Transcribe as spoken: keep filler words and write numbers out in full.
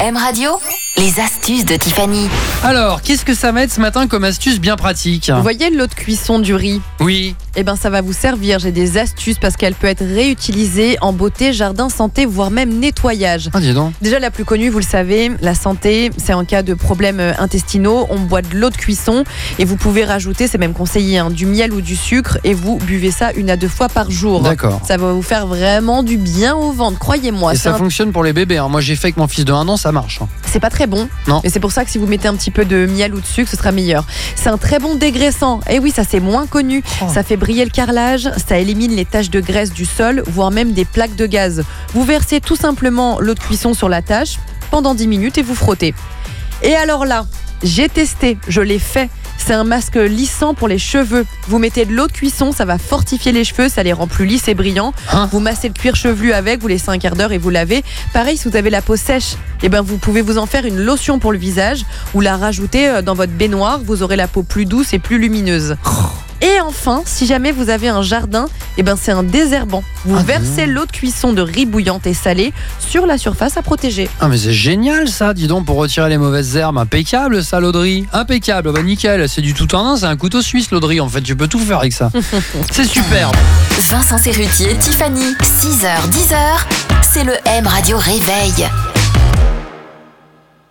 M Radio, les astuces de Tiffany. Alors, qu'est-ce que ça va être ce matin comme astuce bien pratique ? Vous voyez l'eau de cuisson du riz ? Oui. Eh ben ça va vous servir, j'ai des astuces parce qu'elle peut être réutilisée en beauté, jardin, santé, voire même nettoyage. Ah, dis donc. Déjà la plus connue, vous le savez, la santé, c'est en cas de problèmes intestinaux, on boit de l'eau de cuisson et vous pouvez rajouter, c'est même conseillé, hein, du miel ou du sucre et vous buvez ça une à deux fois par jour. D'accord. Ça va vous faire vraiment du bien au ventre, croyez-moi. Et C'est ça un- fonctionne pour les bébés. hein. Moi, j'ai fait avec mon fils de un an, ça marche. hein. C'est pas très bon. Non. Et c'est pour ça que si vous mettez un petit peu de miel ou de sucre, ce sera meilleur. C'est un très bon dégraissant. Et oui, ça c'est moins connu. Oh. Ça fait briller le carrelage, ça élimine les taches de graisse du sol, voire même des plaques de gaz. Vous versez tout simplement l'eau de cuisson sur la tâche pendant dix minutes et vous frottez. Et alors là, j'ai testé, je l'ai fait. C'est un masque lissant pour les cheveux. Vous mettez de l'eau de cuisson, ça va fortifier les cheveux, ça les rend plus lisses et brillants. Hein Vous massez le cuir chevelu avec, vous laissez un quart d'heure et vous lavez. Pareil, si vous avez la peau sèche, eh ben vous pouvez vous en faire une lotion pour le visage ou la rajouter dans votre baignoire. Vous aurez la peau plus douce et plus lumineuse. Et enfin, si jamais vous avez un jardin, eh ben c'est un désherbant. Vous Ah, versez l'eau de cuisson de riz bouillante et salée sur la surface à protéger. Ah, mais c'est génial ça, dis donc, pour retirer les mauvaises herbes. Impeccable ça, l'eau de riz. Impeccable, bah nickel. C'est du tout en un, c'est un couteau suisse l'eau de riz. En fait, tu peux tout faire avec ça. C'est super. Vincent Serrutier, Tiffany, six heures dix, c'est le M Radio Réveil.